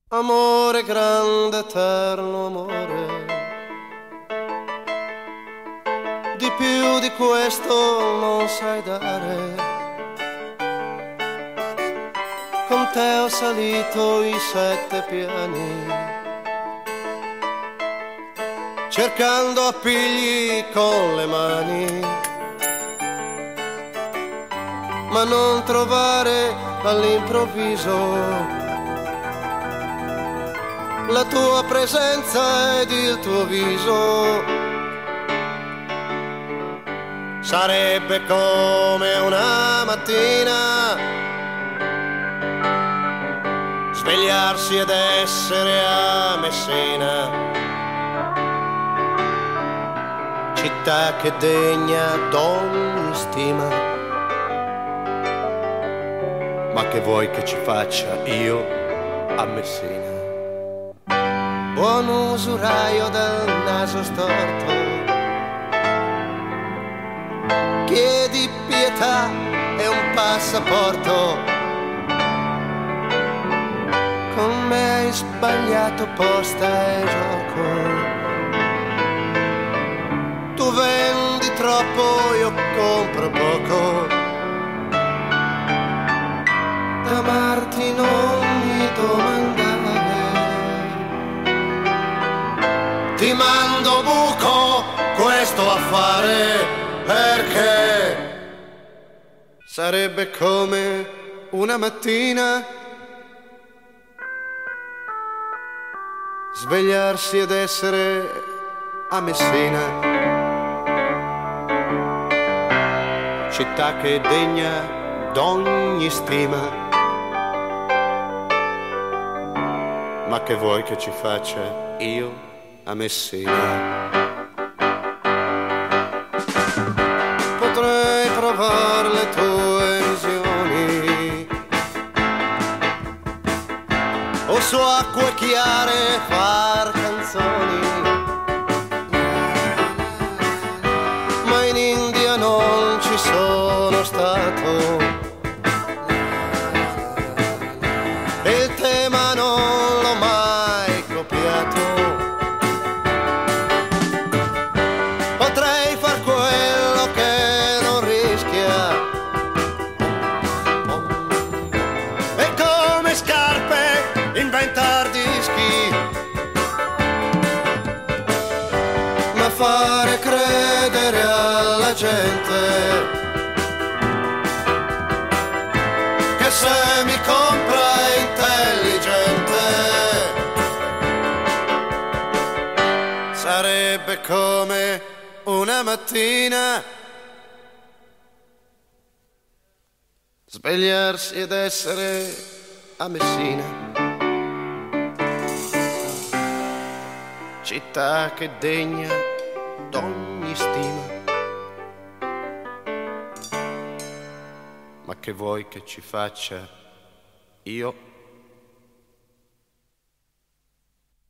Amore grande, eterno amore, di più di questo non sai dare. Con te ho salito i 7 piani, cercando appigli con le mani, ma non trovare all'improvviso la tua presenza ed il tuo viso. Sarebbe come una mattina svegliarsi ed essere a Messina, città che degna d'ogni stima. Ma che vuoi che ci faccia io a Messina? Buon usuraio dal naso storto, chiedi pietà e un passaporto. Con me hai sbagliato posta e gioco. Tu vendi troppo, io compro poco. D'amarti non mi domandare, ti mando buco questo affare, perché sarebbe come una mattina svegliarsi ed essere a Messina, città che è degna d'ogni stima. Ma che vuoi che ci faccia io a Messina? Potrei provare le tue visioni, o su acque chiare far canzoni, ma in India non ci sono stato e il tema non l'ho mai copiato. Potrei far quello che non rischia e come scarpe inventar dischi, ma fare credere alla gente che se mi compra intelligente sarebbe come una mattina svegliarsi ed essere a Messina, città che degna d'ogni stima. Ma che vuoi che ci faccia io